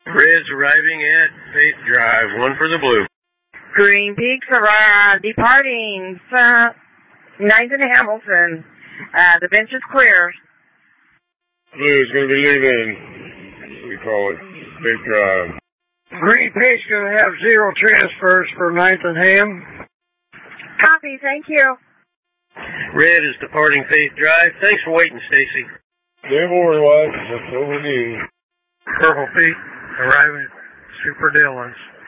Red's arriving at Faith Drive. One for the blue. Green Peaks departing 9th and Hamilton. The bench is clear. Blue's going to be leaving, we call it, Faith Drive. Green Peaks going to have 0 transfers for 9th and Ham. Copy, thank you. Red is departing Faith Drive. Thanks for waiting, Stacy. Devil Watch, that's overdue. Purple Peak arriving at Super Dillon's.